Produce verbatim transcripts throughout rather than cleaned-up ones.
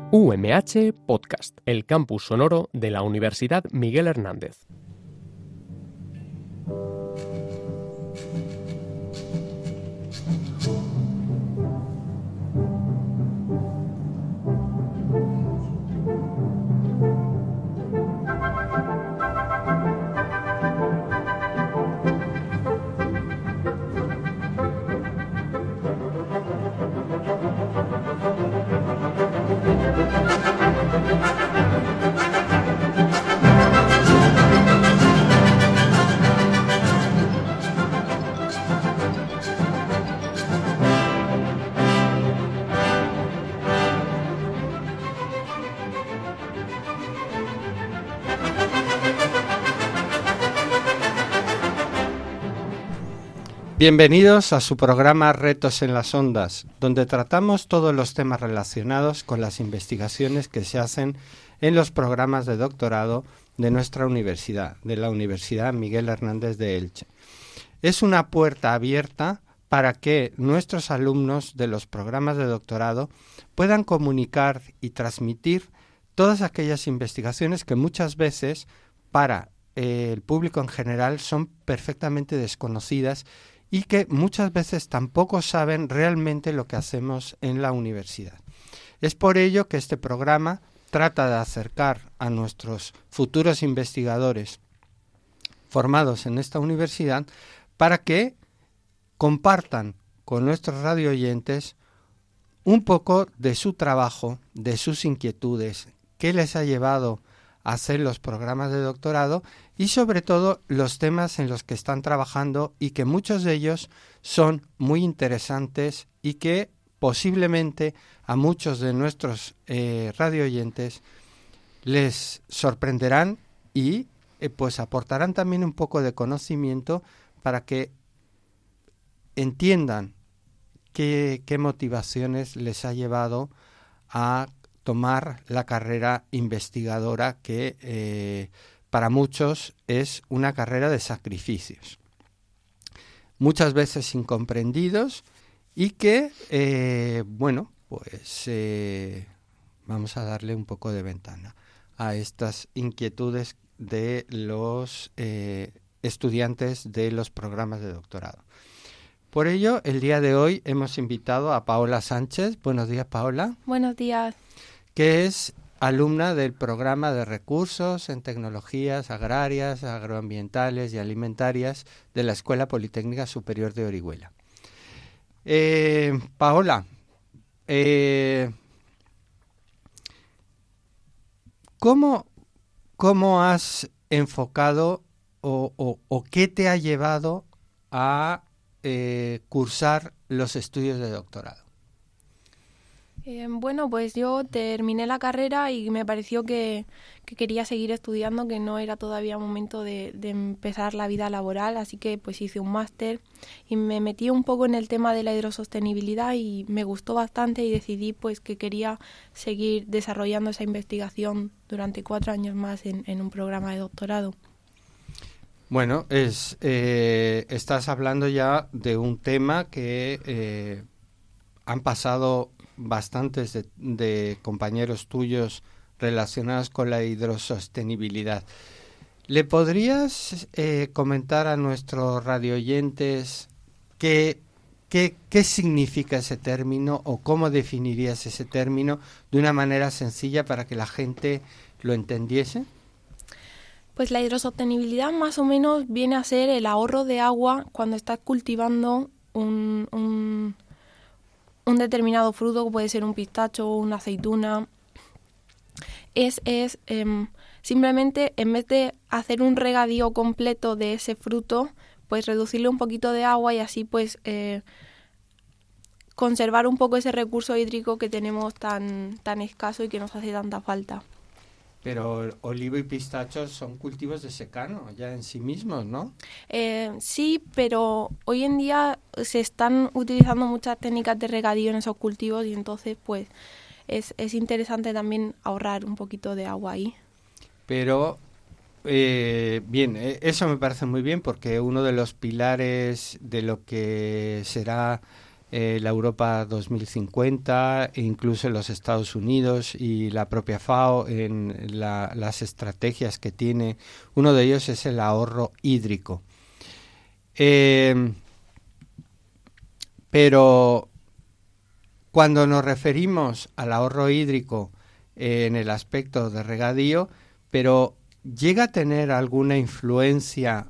U M H Podcast, el campus sonoro de la Universidad Miguel Hernández. Bienvenidos a su programa Retos en las Ondas, donde tratamos todos los temas relacionados con las investigaciones que se hacen en los programas de doctorado de nuestra universidad, de la Universidad Miguel Hernández de Elche. Es una puerta abierta para que nuestros alumnos de los programas de doctorado puedan comunicar y transmitir todas aquellas investigaciones que muchas veces para eh, el público en general son perfectamente desconocidas y que muchas veces tampoco saben realmente lo que hacemos en la universidad. Es por ello que este programa trata de acercar a nuestros futuros investigadores formados en esta universidad para que compartan con nuestros radioyentes un poco de su trabajo, de sus inquietudes, qué les ha llevado a hacer los programas de doctorado y sobre todo los temas en los que están trabajando y que muchos de ellos son muy interesantes y que posiblemente a muchos de nuestros eh, radioyentes les sorprenderán y eh, pues aportarán también un poco de conocimiento para que entiendan qué, qué motivaciones les ha llevado a tomar la carrera investigadora que eh, para muchos es una carrera de sacrificios, muchas veces incomprendidos y que, eh, bueno, pues eh, vamos a darle un poco de ventana a estas inquietudes de los eh, estudiantes de los programas de doctorado. Por ello, el día de hoy hemos invitado a Paola Sánchez. Buenos días, Paola. Buenos días. Que es alumna del programa de recursos en tecnologías agrarias, agroambientales y alimentarias de la Escuela Politécnica Superior de Orihuela. Eh, Paola, eh, ¿cómo, ¿cómo has enfocado o, o, o qué te ha llevado a eh, cursar los estudios de doctorado? Eh, bueno, pues yo terminé la carrera y me pareció que, que quería seguir estudiando, que no era todavía momento de, de empezar la vida laboral, así que pues hice un máster y me metí un poco en el tema de la hidrosostenibilidad y me gustó bastante y decidí pues que quería seguir desarrollando esa investigación durante cuatro años más en, en un programa de doctorado. Bueno, es eh, estás hablando ya de un tema que eh, han pasado bastantes de, de compañeros tuyos relacionados con la hidrosostenibilidad. ¿Le podrías eh, comentar a nuestros radioyentes qué, qué, qué significa ese término o cómo definirías ese término de una manera sencilla para que la gente lo entendiese? Pues la hidrosostenibilidad más o menos viene a ser el ahorro de agua cuando estás cultivando un... un un determinado fruto, puede ser un pistacho o una aceituna. Es, es eh, simplemente, en vez de hacer un regadío completo de ese fruto, pues reducirle un poquito de agua y así pues eh, conservar un poco ese recurso hídrico que tenemos tan, tan escaso y que nos hace tanta falta. Pero olivo y pistacho son cultivos de secano ya en sí mismos, ¿no? Eh, sí, pero hoy en día se están utilizando muchas técnicas de regadío en esos cultivos y entonces pues es, es interesante también ahorrar un poquito de agua ahí. Pero eh, bien, eh, eso me parece muy bien porque uno de los pilares de lo que será eh, la Europa dos mil cincuenta, e incluso en los Estados Unidos y la propia FAO en la, las estrategias que tiene. Uno de ellos es el ahorro hídrico. Eh, pero cuando nos referimos al ahorro hídrico eh, en el aspecto de regadío, pero ¿llega a tener alguna influencia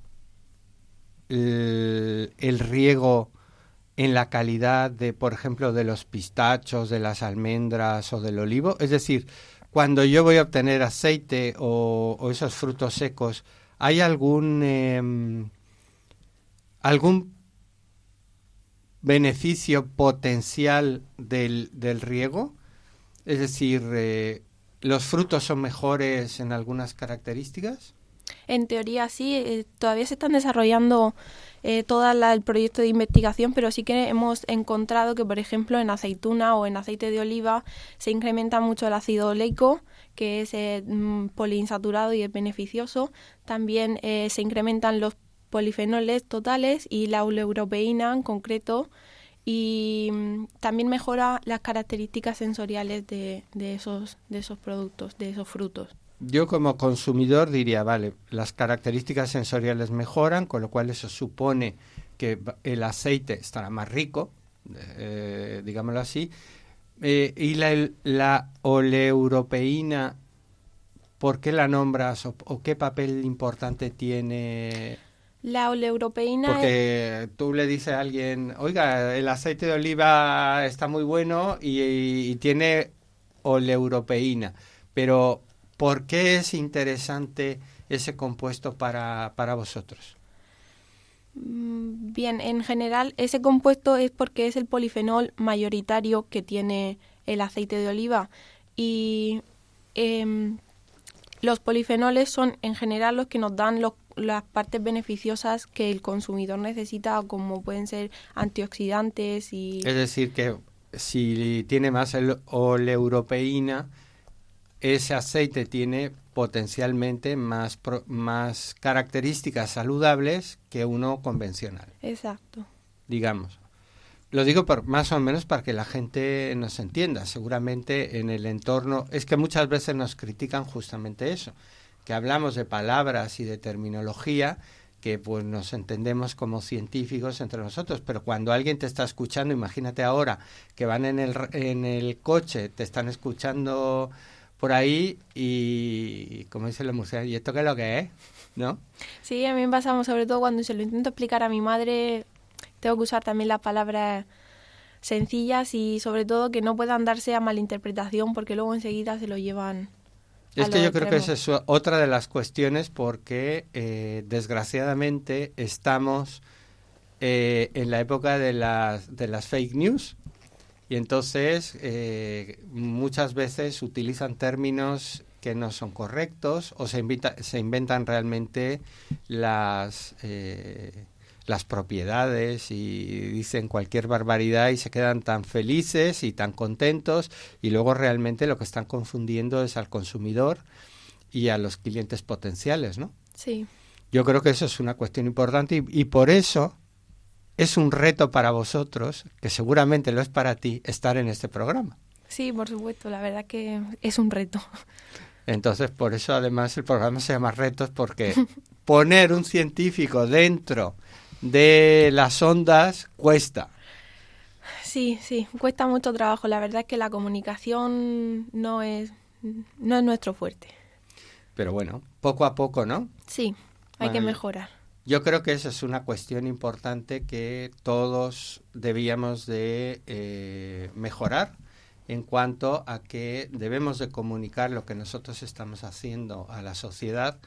el, el riego en la calidad de, por ejemplo, de los pistachos, de las almendras o del olivo? Es decir, cuando yo voy a obtener aceite o, o esos frutos secos, ¿hay algún eh, algún beneficio potencial del, del riego? Es decir, eh, ¿los frutos son mejores en algunas características? En teoría sí, eh, todavía se están desarrollando eh, todo el proyecto de investigación, pero sí que hemos encontrado que, por ejemplo, en aceituna o en aceite de oliva se incrementa mucho el ácido oleico, que es eh, poliinsaturado y es beneficioso. También eh, se incrementan los polifenoles totales y la oleuropeína en concreto, y mm, también mejora las características sensoriales de, de, esos, de esos productos, de esos frutos. Yo como consumidor diría, vale, las características sensoriales mejoran, con lo cual eso supone que el aceite estará más rico, eh, digámoslo así, eh, y la, la oleuropeína, ¿por qué la nombras o, o qué papel importante tiene? La oleuropeína... Porque es... tú le dices a alguien, oiga, el aceite de oliva está muy bueno y, y, y tiene oleuropeína, pero ¿por qué es interesante ese compuesto para, para vosotros? Bien, en general ese compuesto es porque es el polifenol mayoritario que tiene el aceite de oliva, y eh, los polifenoles son en general los que nos dan los las partes beneficiosas que el consumidor necesita, como pueden ser antioxidantes y... Es decir, que si tiene más el oleuropeína, ese aceite tiene potencialmente más, pro, más características saludables que uno convencional. Exacto. Digamos. Lo digo por, más o menos para que la gente nos entienda. Seguramente en el entorno... Es que muchas veces nos critican justamente eso, que hablamos de palabras y de terminología que pues nos entendemos como científicos entre nosotros, pero cuando alguien te está escuchando, imagínate ahora que van en el, en el coche, te están escuchando por ahí y, como dice la música, ¿y esto qué es lo que es? ¿No? Sí, a mí me pasa sobre todo cuando se lo intento explicar a mi madre, tengo que usar también las palabras sencillas y sobre todo que no puedan darse a malinterpretación, porque luego enseguida se lo llevan... Es que yo creo que esa es otra de las cuestiones porque eh, desgraciadamente estamos eh, en la época de las, de las fake news y entonces eh, muchas veces utilizan términos que no son correctos o se, invita, se inventan realmente las... Eh, las propiedades y dicen cualquier barbaridad y se quedan tan felices y tan contentos y luego realmente lo que están confundiendo es al consumidor y a los clientes potenciales, ¿no? Sí. Yo creo que eso es una cuestión importante y, y por eso es un reto para vosotros, que seguramente lo es para ti, estar en este programa. Sí, por supuesto, la verdad que es un reto. Entonces, por eso además el programa se llama Retos, porque poner un científico dentro de las ondas cuesta. Sí, sí, cuesta mucho trabajo. La verdad es que la comunicación no es, no es nuestro fuerte. Pero bueno, poco a poco, ¿no? Sí, hay bueno, que mejorar. Yo creo que esa es una cuestión importante que todos debíamos de eh, mejorar en cuanto a que debemos de comunicar lo que nosotros estamos haciendo a la sociedad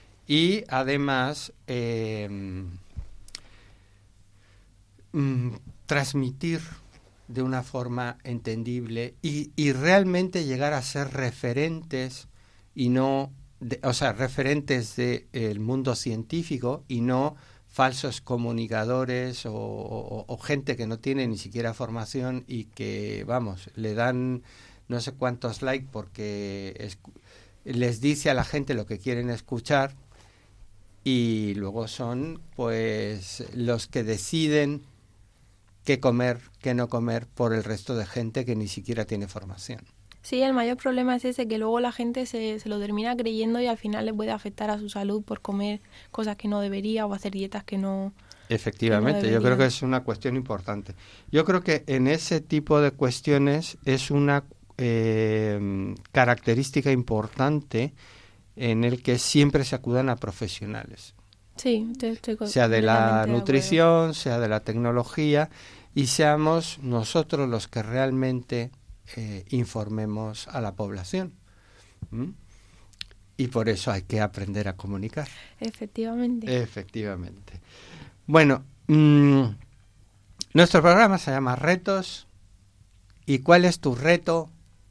y además... Eh, Mm, transmitir de una forma entendible y, y realmente llegar a ser referentes y no, de, o sea, referentes del de mundo científico y no falsos comunicadores o, o, o gente que no tiene ni siquiera formación y que, vamos, le dan no sé cuántos likes porque es, les dice a la gente lo que quieren escuchar y luego son, pues, los que deciden qué comer, qué no comer por el resto de gente que ni siquiera tiene formación. Sí, el mayor problema es ese, que luego la gente se, se lo termina creyendo y al final le puede afectar a su salud por comer cosas que no debería o hacer dietas que no... Efectivamente, yo creo que es una cuestión importante. Yo creo que en ese tipo de cuestiones es una eh, característica importante en el que siempre se acudan a profesionales. Sí, estoy, estoy sea de la de nutrición, sea de la tecnología, y seamos nosotros los que realmente eh, informemos a la población. ¿Mm? Y por eso hay que aprender a comunicar. Efectivamente. Efectivamente. Bueno, mmm, nuestro programa se llama Retos. ¿Y cuál es tu reto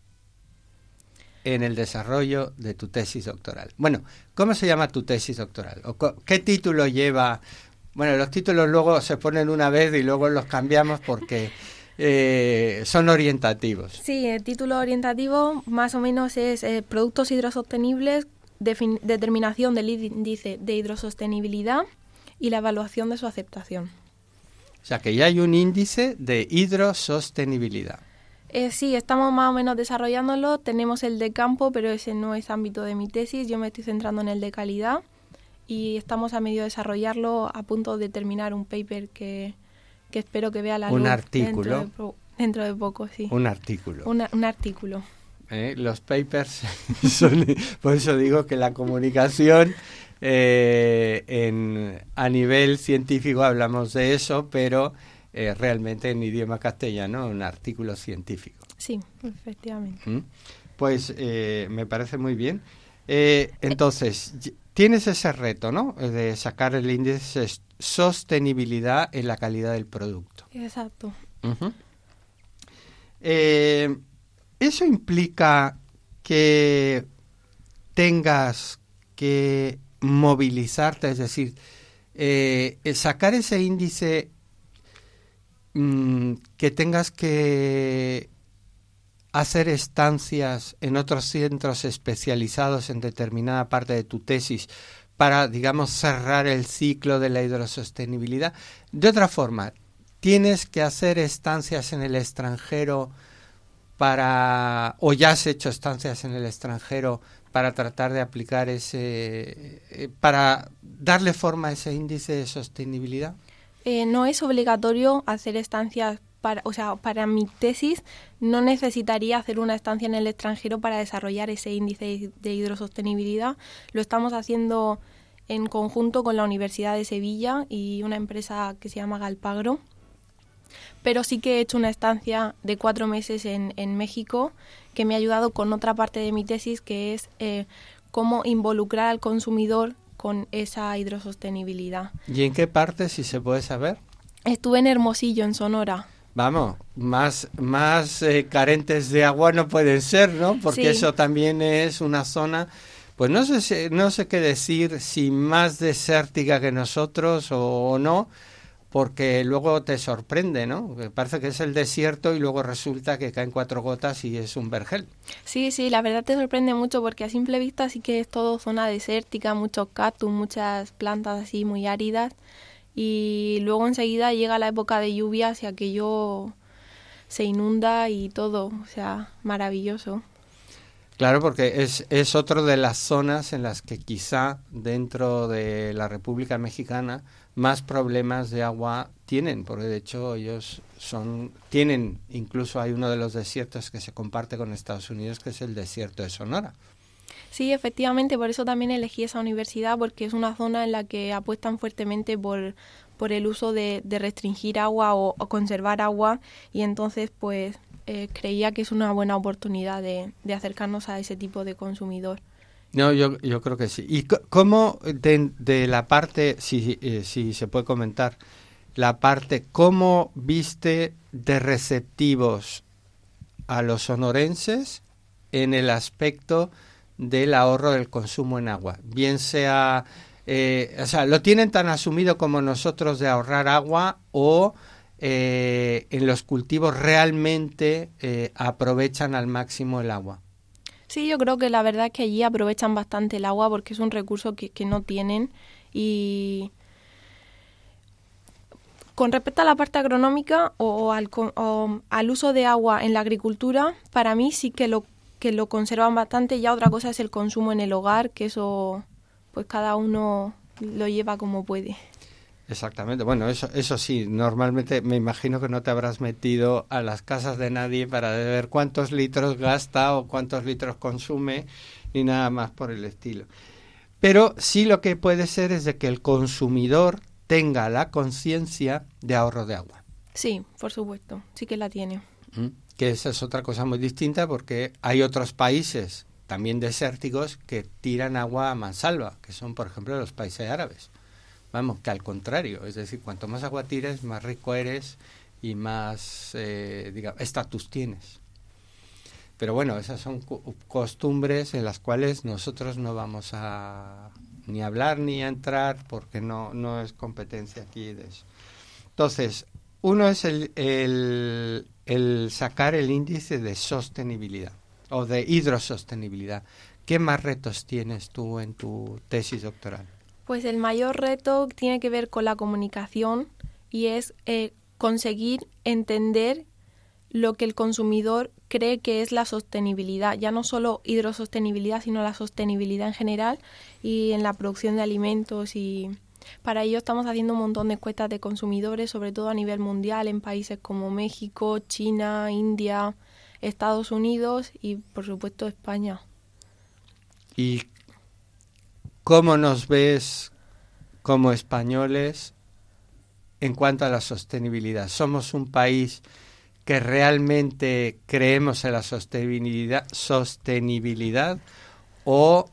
en el desarrollo de tu tesis doctoral? Bueno, ¿cómo se llama tu tesis doctoral? ¿O qué título lleva? Bueno, los títulos luego se ponen una vez y luego los cambiamos porque eh, son orientativos. Sí, el título orientativo más o menos es eh, Productos hidrosostenibles, defin- determinación del índice de hidrosostenibilidad y la evaluación de su aceptación. O sea, que ya hay un índice de hidrosostenibilidad. Eh, sí, estamos más o menos desarrollándolo. Tenemos el de campo, pero ese no es ámbito de mi tesis. Yo me estoy centrando en el de calidad y estamos a medio de desarrollarlo, a punto de terminar un paper que, que espero que vea la luz. Un artículo. Dentro de, po- dentro de poco, sí. Un artículo. Una, un artículo. Eh, los papers son, por eso digo que la comunicación eh, en, a nivel científico hablamos de eso, pero eh, realmente en idioma castellano un artículo científico. Sí, efectivamente. ¿Mm? Pues eh, me parece muy bien. Eh, entonces, tienes ese reto, ¿no? De sacar el índice de sostenibilidad en la calidad del producto. Exacto. Uh-huh. Eh, ¿Eso implica que tengas que movilizarte? Es decir, eh, sacar ese índice, mmm, que tengas que hacer estancias en otros centros especializados en determinada parte de tu tesis para, digamos, cerrar el ciclo de la hidrosostenibilidad. De otra forma, ¿tienes que hacer estancias en el extranjero para, o ya has hecho estancias en el extranjero para tratar de aplicar ese, eh, para darle forma a ese índice de sostenibilidad? Eh, no es obligatorio hacer estancias para, o sea, para mi tesis no necesitaría hacer una estancia en el extranjero para desarrollar ese índice de hidrosostenibilidad. Lo estamos haciendo en conjunto con la Universidad de Sevilla y una empresa que se llama Galpagro. Pero sí que he hecho una estancia de cuatro meses en, en México que me ha ayudado con otra parte de mi tesis, que es eh, cómo involucrar al consumidor con esa hidrosostenibilidad. ¿Y en qué parte, si se puede saber? Estuve en Hermosillo, en Sonora. Vamos, más, más eh, carentes de agua no pueden ser, ¿no? Porque sí. Eso también es una zona, pues no sé, si, no sé qué decir, si más desértica que nosotros o, o no, porque luego te sorprende, ¿no? Parece que es el desierto y luego resulta que caen cuatro gotas y es un vergel. Sí, sí, la verdad te sorprende mucho porque a simple vista sí que es todo zona desértica, muchos cactus, muchas plantas así muy áridas y luego enseguida llega la época de lluvias y aquello se inunda y todo, o sea, maravilloso. Claro, porque es, es otra de las zonas en las que quizá dentro de la República Mexicana más problemas de agua tienen, porque de hecho ellos son tienen, incluso hay uno de los desiertos que se comparte con Estados Unidos, que es el desierto de Sonora. Sí, efectivamente, por eso también elegí esa universidad, porque es una zona en la que apuestan fuertemente por, por el uso de, de restringir agua o, o conservar agua, y entonces pues eh, creía que es una buena oportunidad de, de acercarnos a ese tipo de consumidor. No, yo, yo creo que sí. ¿Y cómo de, de la parte, si, eh, si se puede comentar, la parte, cómo viste de receptivos a los sonorenses en el aspecto del ahorro del consumo en agua? Bien sea, eh, o sea, ¿lo tienen tan asumido como nosotros de ahorrar agua o eh, en los cultivos realmente eh, aprovechan al máximo el agua? Sí, yo creo que la verdad es que allí aprovechan bastante el agua porque es un recurso que, que no tienen y con respecto a la parte agronómica o, o, al, o al uso de agua en la agricultura, para mí sí que lo que lo conservan bastante. Ya otra cosa es el consumo en el hogar, que eso pues cada uno lo lleva como puede. Exactamente. Bueno, eso eso sí, normalmente me imagino que no te habrás metido a las casas de nadie para ver cuántos litros gasta o cuántos litros consume, ni nada más por el estilo. Pero sí lo que puede ser es de que el consumidor tenga la conciencia de ahorro de agua. Sí, por supuesto, sí que la tiene. ¿Mm? Que esa es otra cosa muy distinta, porque hay otros países también desérticos que tiran agua a mansalva, que son, por ejemplo, los países árabes. Vamos, que al contrario, es decir, cuanto más agua tires, más rico eres y más, eh, digamos, estatus tienes. Pero bueno, esas son co- costumbres en las cuales nosotros no vamos a ni a hablar ni a entrar, porque no, no es competencia aquí de eso. Entonces, uno es el, el, el sacar el índice de sostenibilidad o de hidrosostenibilidad. ¿Qué más retos tienes tú en tu tesis doctoral? Pues el mayor reto tiene que ver con la comunicación y es eh, conseguir entender lo que el consumidor cree que es la sostenibilidad, ya no solo hidrosostenibilidad, sino la sostenibilidad en general y en la producción de alimentos. Y para ello estamos haciendo un montón de encuestas de consumidores, sobre todo a nivel mundial, en países como México, China, India, Estados Unidos y, por supuesto, España. ¿Y cómo nos ves como españoles en cuanto a la sostenibilidad? ¿Somos un país que realmente creemos en la sostenibilidad, sostenibilidad o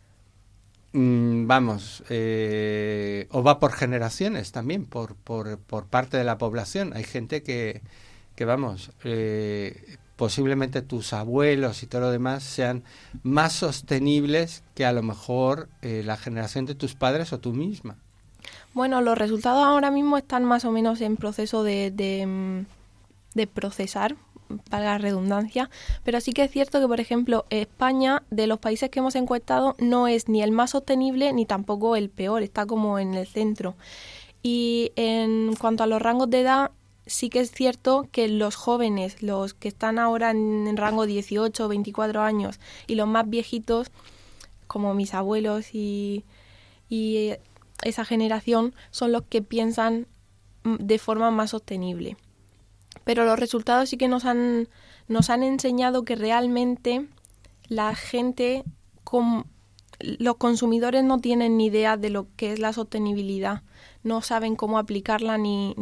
mm, vamos, eh, o va por generaciones también, por, por, por parte de la población? Hay gente que, que vamos, eh, posiblemente tus abuelos y todo lo demás sean más sostenibles que a lo mejor eh, la generación de tus padres o tú misma. Bueno, los resultados ahora mismo están más o menos en proceso de, de, de procesar, para la redundancia, pero sí que es cierto que, por ejemplo, España, de los países que hemos encuestado, no es ni el más sostenible ni tampoco el peor, está como en el centro. Y en cuanto a los rangos de edad, sí que es cierto que los jóvenes, los que están ahora en, en rango dieciocho o veinticuatro años, y los más viejitos, como mis abuelos y, y esa generación, son los que piensan de forma más sostenible. Pero los resultados sí que nos han, nos han enseñado que realmente la gente, com, los consumidores no tienen ni idea de lo que es la sostenibilidad, no saben cómo aplicarla ni,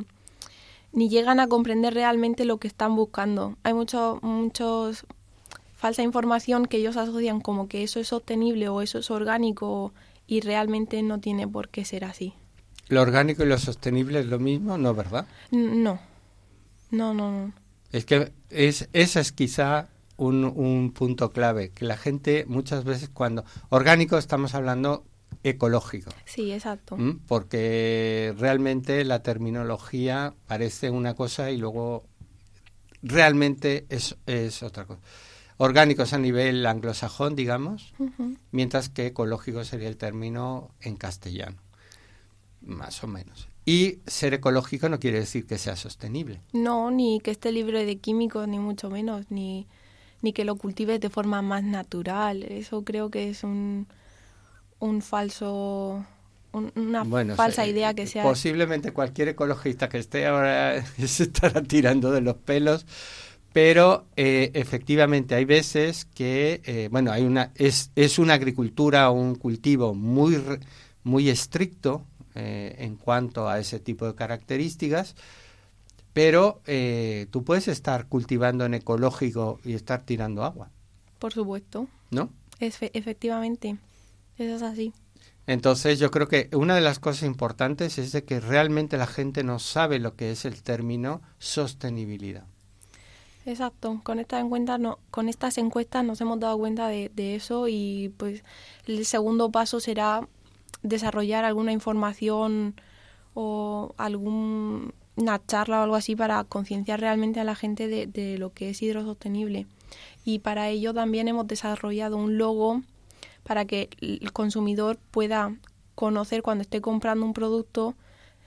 ni llegan a comprender realmente lo que están buscando. Hay mucho, muchos falsa información que ellos asocian como que eso es sostenible o eso es orgánico y realmente no tiene por qué ser así. ¿Lo orgánico y lo sostenible es lo mismo? No, ¿verdad? No. No, no, no. Es que es, ese es quizá un, un punto clave, que la gente muchas veces cuando... Orgánico estamos hablando ecológico. Sí, exacto. ¿Mm? Porque realmente la terminología parece una cosa y luego realmente es, es otra cosa. Orgánico es a nivel anglosajón, digamos, uh-huh. Mientras que ecológico sería el término en castellano, más o menos. Y ser ecológico no quiere decir que sea sostenible. No, ni que esté libre de químicos, ni mucho menos, ni, ni que lo cultives de forma más natural. Eso creo que es un, un falso, un, una bueno, falsa se, idea que sea... Posiblemente cualquier ecologista que esté ahora se estará tirando de los pelos, pero eh, efectivamente hay veces que, eh, bueno, hay una es, es una agricultura o un cultivo muy, muy estricto, Eh, en cuanto a ese tipo de características, pero eh, tú puedes estar cultivando en ecológico y estar tirando agua. Por supuesto. ¿No? Es fe- efectivamente, eso es así. Entonces yo creo que una de las cosas importantes es de que realmente la gente no sabe lo que es el término sostenibilidad. Exacto, con estas encuestas, no, con estas encuestas nos hemos dado cuenta de, de eso y pues el segundo paso será desarrollar alguna información o alguna charla o algo así para concienciar realmente a la gente de, de lo que es hidrosostenible. Y para ello también hemos desarrollado un logo para que el consumidor pueda conocer cuando esté comprando un producto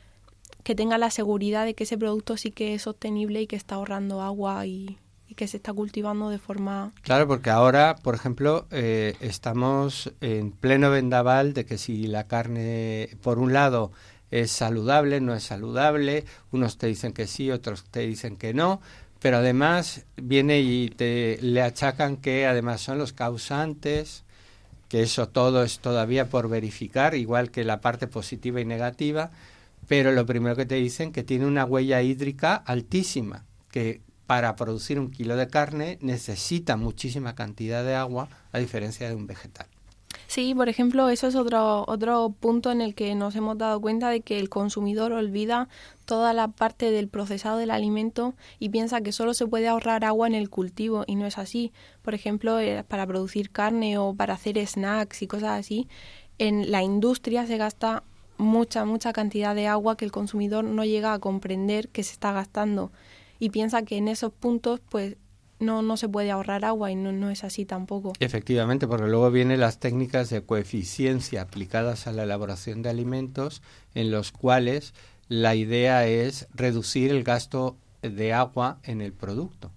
que tenga la seguridad de que ese producto sí que es sostenible y que está ahorrando agua y, y que se está cultivando de forma... Claro, porque ahora, por ejemplo, eh, estamos en pleno vendaval de que si la carne, por un lado, es saludable, no es saludable, unos te dicen que sí, otros te dicen que no, pero además viene y te le achacan que además son los causantes, que eso todo es todavía por verificar, igual que la parte positiva y negativa, pero lo primero que te dicen que tiene una huella hídrica altísima, que para producir un kilo de carne necesita muchísima cantidad de agua, a diferencia de un vegetal. Sí, por ejemplo, eso es otro otro punto en el que nos hemos dado cuenta de que el consumidor olvida toda la parte del procesado del alimento y piensa que solo se puede ahorrar agua en el cultivo, y no es así. Por ejemplo, eh, para producir carne o para hacer snacks y cosas así, en la industria se gasta mucha, mucha cantidad de agua que el consumidor no llega a comprender que se está gastando y piensa que en esos puntos pues no, no se puede ahorrar agua, y no, no es así tampoco. Efectivamente, porque luego vienen las técnicas de coeficiencia aplicadas a la elaboración de alimentos, en los cuales la idea es reducir el gasto de agua en el producto.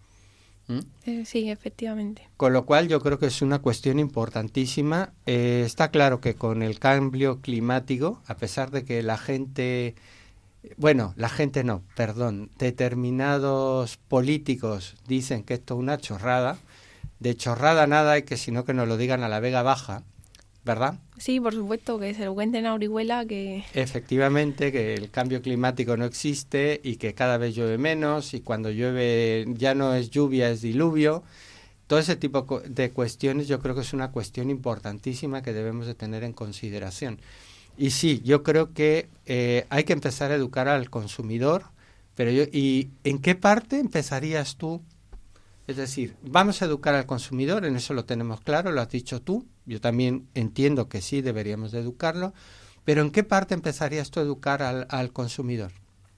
¿Mm? Eh, sí, efectivamente. Con lo cual yo creo que es una cuestión importantísima. Eh, está claro que con el cambio climático, a pesar de que la gente... Bueno, la gente no, perdón, determinados políticos dicen que esto es una chorrada, de chorrada nada hay que sino que nos lo digan a la Vega Baja, ¿verdad? Sí, por supuesto, que se lo cuenten a Orihuela que... Efectivamente, que el cambio climático no existe y que cada vez llueve menos y cuando llueve ya no es lluvia, es diluvio. Todo ese tipo de cuestiones yo creo que es una cuestión importantísima que debemos de tener en consideración. Y sí, yo creo que eh, hay que empezar a educar al consumidor, pero yo, ¿y en qué parte empezarías tú? Es decir, vamos a educar al consumidor, en eso lo tenemos claro, lo has dicho tú, yo también entiendo que sí, deberíamos de educarlo, pero ¿en qué parte empezarías tú a educar al, al consumidor?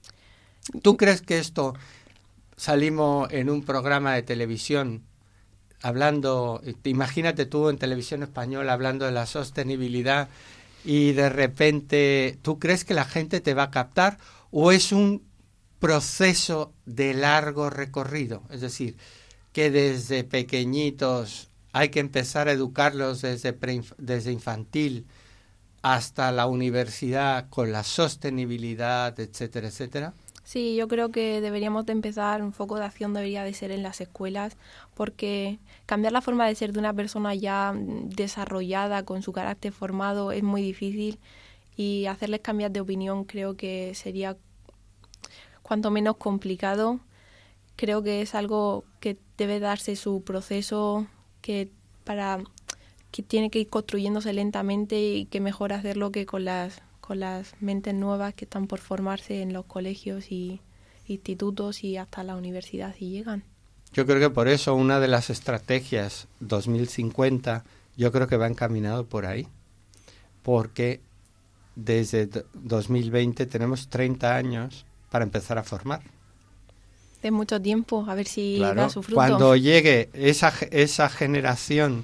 ¿Tú crees que esto, salimos en un programa de televisión hablando, imagínate tú en televisión española hablando de la sostenibilidad, y de repente, ¿tú crees que la gente te va a captar o es un proceso de largo recorrido? Es decir, que desde pequeñitos hay que empezar a educarlos desde, preinf- desde infantil hasta la universidad con la sostenibilidad, etcétera, etcétera. Sí, yo creo que deberíamos de empezar, un foco de acción debería de ser en las escuelas, porque cambiar la forma de ser de una persona ya desarrollada, con su carácter formado, es muy difícil, y hacerles cambiar de opinión creo que sería cuanto menos complicado. Creo que es algo que debe darse su proceso, que para que tiene que ir construyéndose lentamente, y que mejor hacerlo que con las con las mentes nuevas que están por formarse en los colegios y institutos y hasta la universidad si llegan. Yo creo que por eso una de las estrategias dos mil cincuenta yo creo que va encaminado por ahí, porque desde dos mil veinte tenemos treinta años para empezar a formar. De mucho tiempo, a ver si claro, da su fruto. Cuando llegue esa, esa generación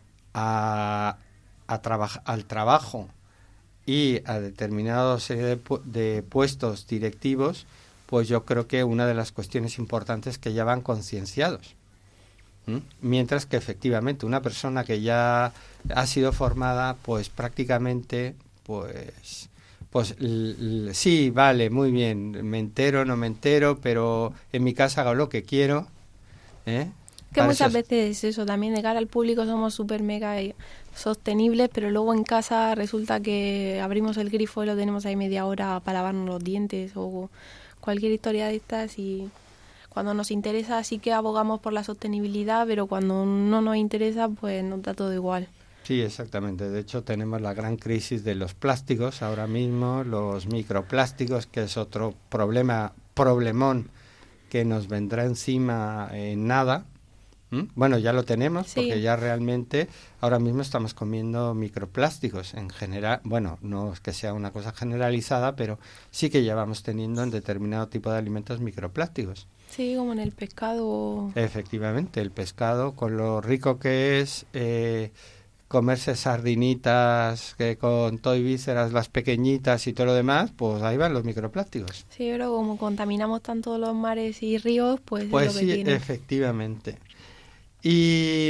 a, a traba- al trabajo y a determinada serie de, pu- de puestos directivos, pues yo creo que una de las cuestiones importantes es que ya van concienciados. ¿Mm? Mientras que efectivamente una persona que ya ha sido formada, pues prácticamente, pues, pues l- l- sí, vale, muy bien, me entero, no me entero, pero en mi casa hago lo que quiero, ¿eh? Que Para muchas eso es- veces eso, también de cara al público somos súper mega sostenibles, pero luego en casa resulta que abrimos el grifo y lo tenemos ahí media hora para lavarnos los dientes o cualquier historia de estas, y cuando nos interesa sí que abogamos por la sostenibilidad, pero cuando no nos interesa pues nos da todo igual. Sí, exactamente. De hecho, tenemos la gran crisis de los plásticos ahora mismo, los microplásticos, que es otro problema, problemón que nos vendrá encima en nada. ¿Mm? Bueno, ya lo tenemos, Sí. porque ya realmente ahora mismo estamos comiendo microplásticos en general. Bueno, no es que sea una cosa generalizada, pero sí que ya vamos teniendo en determinado tipo de alimentos microplásticos. Sí, como en el pescado. Efectivamente, el pescado, con lo rico que es, eh, comerse sardinitas que con todo y vísceras, las pequeñitas y todo lo demás, pues ahí van los microplásticos. Sí, pero como contaminamos tanto los mares y ríos, pues, Pues es lo que sí, tiene. efectivamente. Y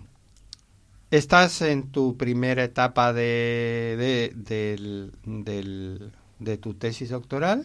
estás en tu primera etapa de, de, del, del, de tu tesis doctoral.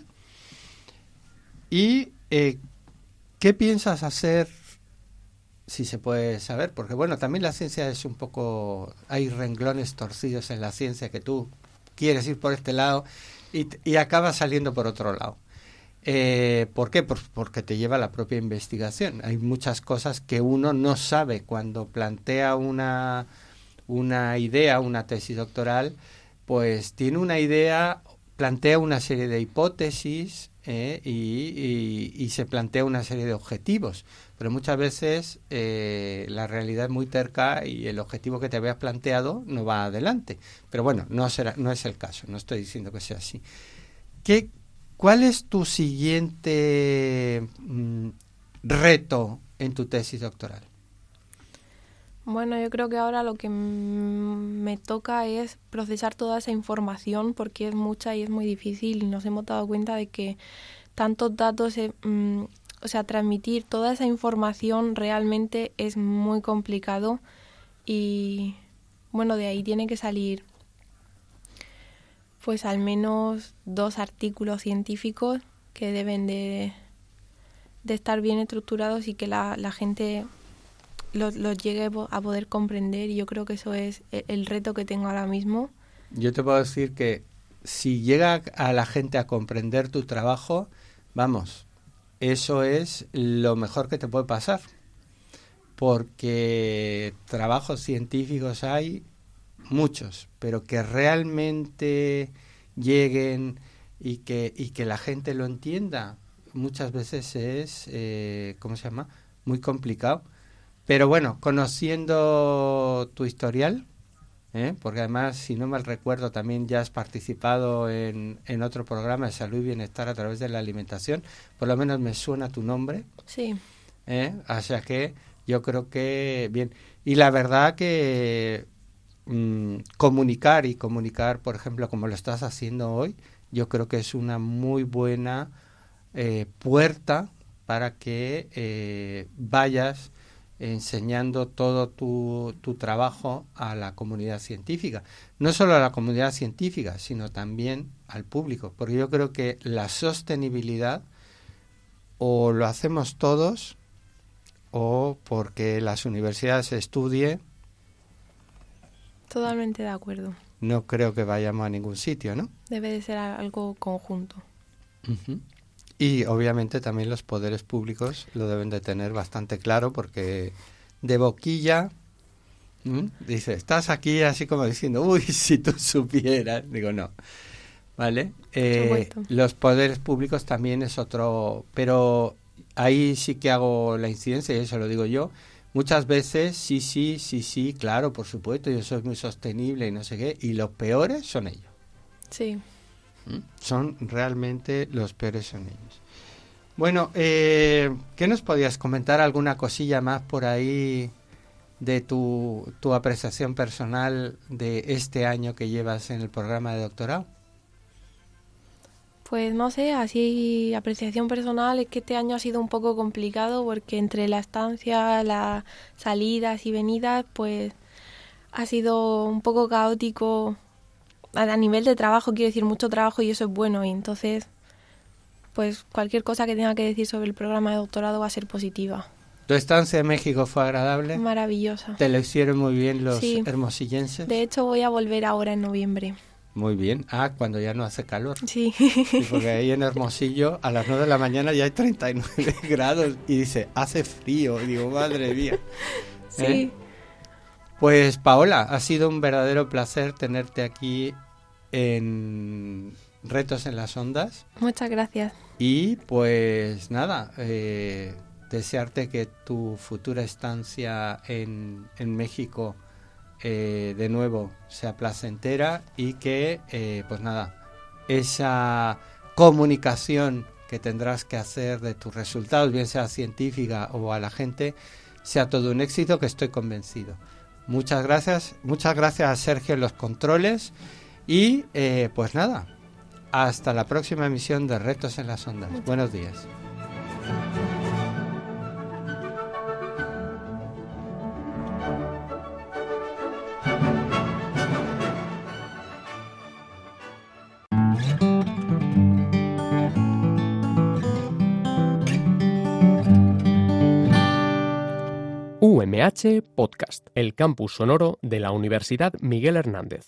¿Y eh, qué piensas hacer, si se puede saber? Porque bueno, también la ciencia es un poco... Hay renglones torcidos en la ciencia que tú quieres ir por este lado y, y acabas saliendo por otro lado. Eh, ¿Por qué? Pues porque te lleva la propia investigación. Hay muchas cosas que uno no sabe cuando plantea una, una idea, una tesis doctoral, pues tiene una idea, plantea una serie de hipótesis eh, y, y, y se plantea una serie de objetivos. Pero muchas veces eh, la realidad es muy terca y el objetivo que te habías planteado no va adelante. Pero bueno, no será, no es el caso, no estoy diciendo que sea así. ¿Qué ¿Cuál es tu siguiente mm, reto en tu tesis doctoral? Bueno, yo creo que ahora lo que mm, me toca es procesar toda esa información porque es mucha y es muy difícil y nos hemos dado cuenta de que tantos datos, eh, mm, o sea, transmitir toda esa información realmente es muy complicado y bueno, de ahí tiene que salir pues al menos dos artículos científicos que deben de, de estar bien estructurados y que la, la gente los, los llegue a poder comprender, y yo creo que eso es el reto que tengo ahora mismo. Yo te puedo decir que si llega a la gente a comprender tu trabajo, vamos, eso es lo mejor que te puede pasar, porque trabajos científicos hay muchos, pero que realmente lleguen y que y que la gente lo entienda muchas veces es eh, ¿cómo se llama? Muy complicado. Pero bueno, conociendo tu historial, ¿eh? Porque además, si no mal recuerdo, también ya has participado en, en otro programa de salud y bienestar a través de la alimentación, por lo menos me suena tu nombre. Sí. ¿Eh? O sea que yo creo que bien. Y la verdad que Mm, comunicar y comunicar, por ejemplo, como lo estás haciendo hoy, yo creo que es una muy buena eh, puerta para que eh, vayas enseñando todo tu, tu trabajo a la comunidad científica. No solo a la comunidad científica, sino también al público, porque yo creo que la sostenibilidad o lo hacemos todos o porque las universidades estudien. Totalmente de acuerdo. No creo que vayamos a ningún sitio, ¿no? Debe de ser algo conjunto. Uh-huh. Y obviamente también los poderes públicos lo deben de tener bastante claro, porque de boquilla, ¿m? dice, estás aquí así como diciendo, uy, si tú supieras. Digo, no. ¿Vale? Eh, los poderes públicos también es otro, pero ahí sí que hago la incidencia y eso lo digo yo. Muchas veces, sí, sí, sí, sí, claro, por supuesto, yo soy muy sostenible y no sé qué, y los peores son ellos. Sí. ¿Mm? Son realmente los peores son ellos. Bueno, eh, ¿qué nos podías comentar? ¿Alguna cosilla más por ahí de tu, tu apreciación personal de este año que llevas en el programa de doctorado? Pues no sé, así apreciación personal es que este año ha sido un poco complicado porque entre la estancia, las salidas y venidas, pues ha sido un poco caótico a nivel de trabajo, quiero decir, mucho trabajo y eso es bueno, y entonces pues cualquier cosa que tenga que decir sobre el programa de doctorado va a ser positiva. ¿Tu estancia en México fue agradable? Maravillosa. ¿Te lo hicieron muy bien los sí. hermosillenses? De hecho voy a volver ahora en noviembre. Muy bien. Ah, cuando ya no hace calor. Sí. Sí, porque ahí en Hermosillo a las nueve de la mañana ya hay treinta y nueve grados y dice, hace frío. Y digo, madre mía. Sí. ¿Eh? Pues Paola, ha sido un verdadero placer tenerte aquí en Retos en las Ondas. Muchas gracias. Y pues nada, eh, desearte que tu futura estancia en, en México Eh, de nuevo sea placentera y que eh, pues nada, esa comunicación que tendrás que hacer de tus resultados, bien sea científica o a la gente, sea todo un éxito, que estoy convencido. Muchas gracias, muchas gracias a Sergio en los controles y eh, pues nada, hasta la próxima emisión de Retos en las Ondas. Muchas Buenos días. U M H Podcast, el campus sonoro de la Universidad Miguel Hernández.